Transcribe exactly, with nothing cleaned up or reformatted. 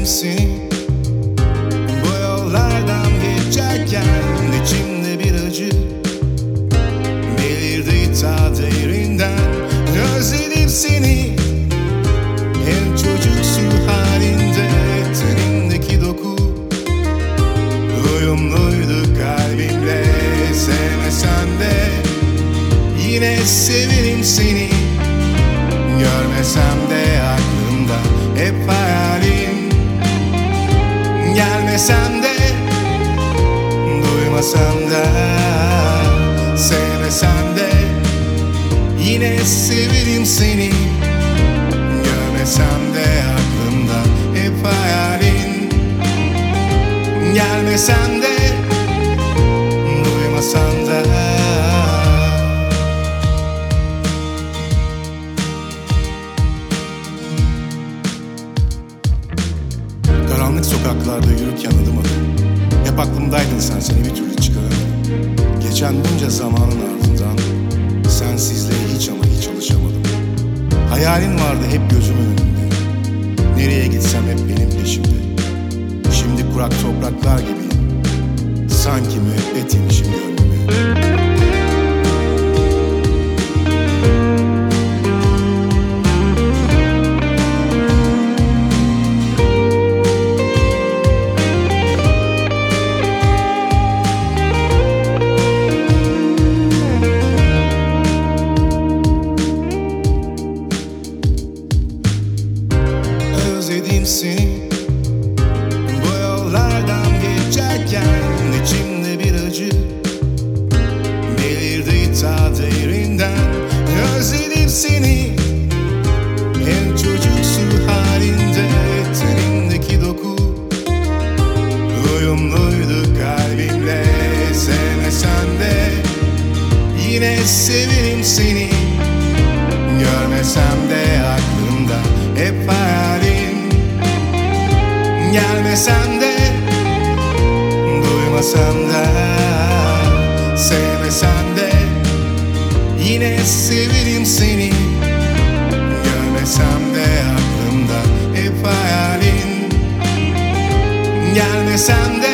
özledim seni. Bu yollardan geçerken içimde bir acı belirdi ta derinden. Özledim seni en çocuksu halinde. Tenindeki doku uyumluydu kalbimle. Sevmesen de yine severim seni. Görmesem de aklımda hep hayalin. Gelmesem de duymasam da sevmesem de yine severim seni. Görmesem de aklımda hep hayalin. Gelmesem de duymasam da. Karanlık sokaklarda yürürken adım adım hep aklımdaydın sen, seni bir türlü çıkaramadım. Geçen bunca zamanın ardından sensizliğe hiç ama hiç alışamadım. Hayalin vardı hep gözümün önünde. Nereye gitsem hep benim peşimde. Şimdi kurak topraklar gibiyim, sanki müebbet yemişim gönlüme. Özledim seni. Bu yollardan geçerken içimde bir acı belirdi ta derinden. Özledim seni en çocuksu halinde. Tenindeki doku uyumluydu kalbimle. Sevmesen de yine severim seni. Görmesem de aklımda hep hayalin. Gelmesem de duymasam da sevmesem de yine severim seni. Görmesem de aklımda hep hayalin. Gelmesem de